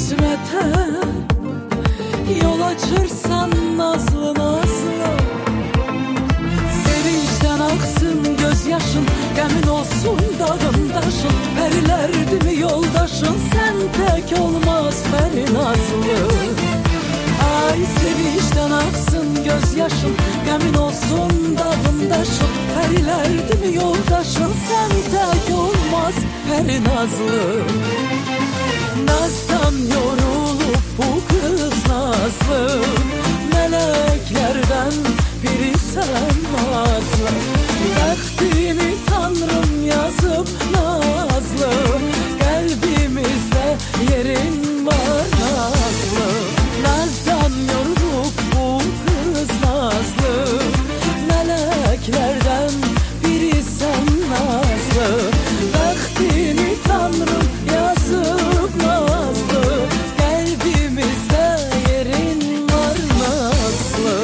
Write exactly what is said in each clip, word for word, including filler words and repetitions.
kısmete yol açırsan nazlı nazlı. Sevinçten aksın gözyaşın, gemin olsun dağın taşın. Perilerdi mi yoldaşın, sen tek olmaz peri nazlı. Ay sevinçten aksın gözyaşın, gemin olsun dağın taşın. Perilerdi mi yoldaşın, sen tek olmaz peri nazlı. Nazdan yorulup bu kız nazlı, meleklerden biri sen nazlı. Takdini Tanrım yazıp nazlı, kalbimizde yerin var nazlı. Nazdan yorulup bu kız nazlı, meleklerden biri sen nazlı. Takdini Tanrım yazıp nazlı, kalbimizde yerin var nazlı.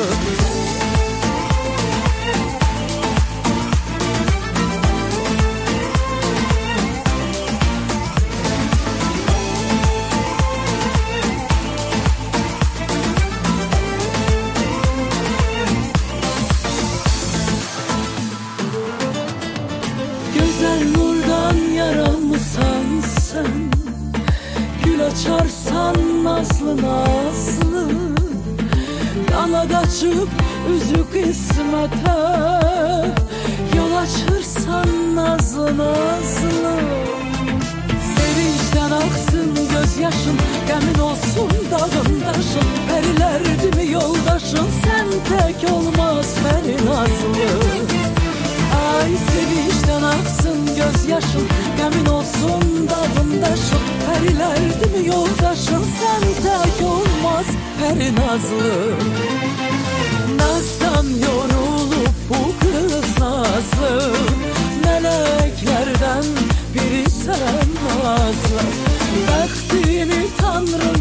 Güzel nurdan yaramısan sen, gül açarsan nazlı nazlı. Kanat açıp üzü kısmete yol açırsan nazlı nazlı. Sevinçten aksın gözyaşın, gemin olsun dağın taşın. Perilerdi mi yoldaşın, sen tek olmaz peri nazlı. Ay sevinçten aksın gözyaşın, gemin olsun dağın taşın. Perilerdi mi yoldaşın, sen tek olmaz peri nazlı. Nazdan yorulup bu kız nazlı, meleklerden biri sen nazlı. Takdini Tanrım